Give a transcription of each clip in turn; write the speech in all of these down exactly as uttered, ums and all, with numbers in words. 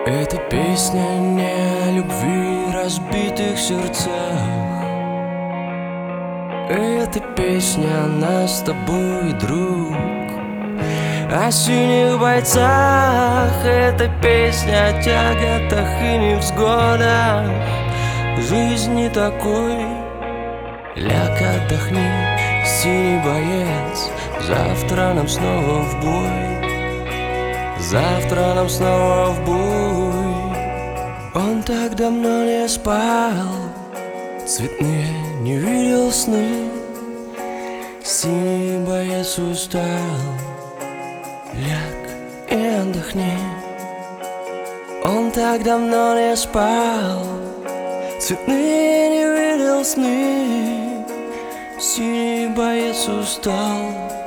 Эта песня не о любви, разбитых сердцах. Эта песня о нас с тобой, друг, о синих бойцах. Эта песня о тяготах и невзгодах жизни такой. Ляг, отдохни, синий боец, завтра нам снова в бой. Завтра нам снова в бой. Он так давно не спал, цветные не видел сны. Синий боец устал, ляг и отдохни. Он так давно не спал, цветные не видел сны. Синий боец устал,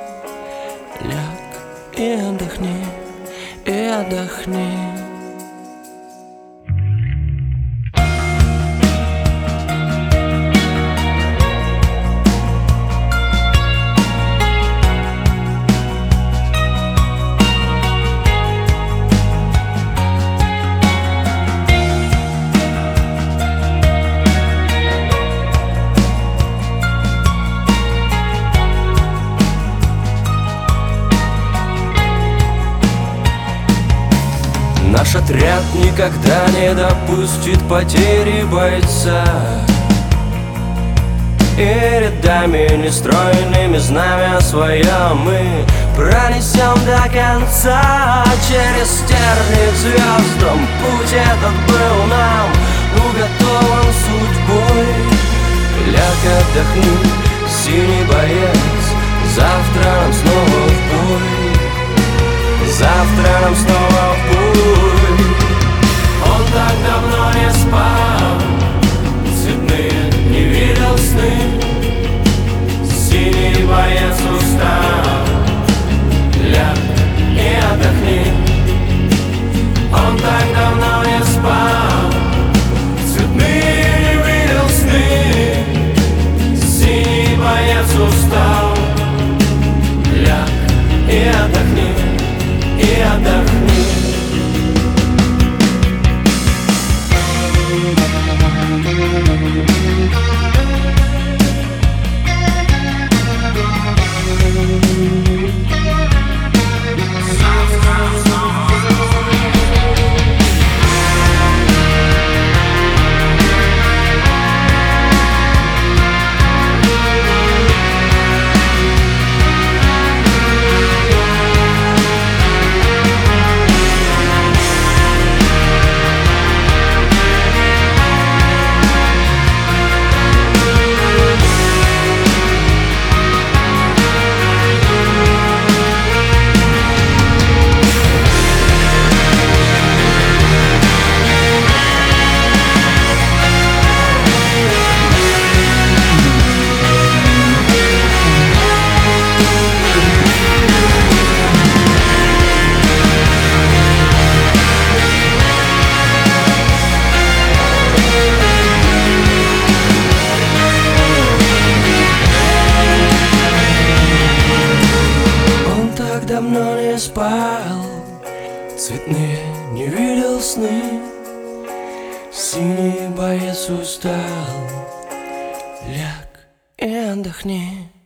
ляг и отдохни, и отдохни. Наш отряд никогда не допустит потери бойца, и рядами нестройными знамя свое мы пронесем до конца. Через тернии к звездам путь этот был нам уготован судьбой. Ляг, отдохни, синий боец, завтра нам снова в бой. Завтра нам снова в бой. Он так давно не спал, цветные не видел сны. Синий боец устал, ляг и отдохни. Он так давно не спал, цветные не видел сны. Синий боец устал, ляг и отдохни, и отдохни. Давно не спал, цветные не видел сны. Синий боец устал, ляг и отдохни.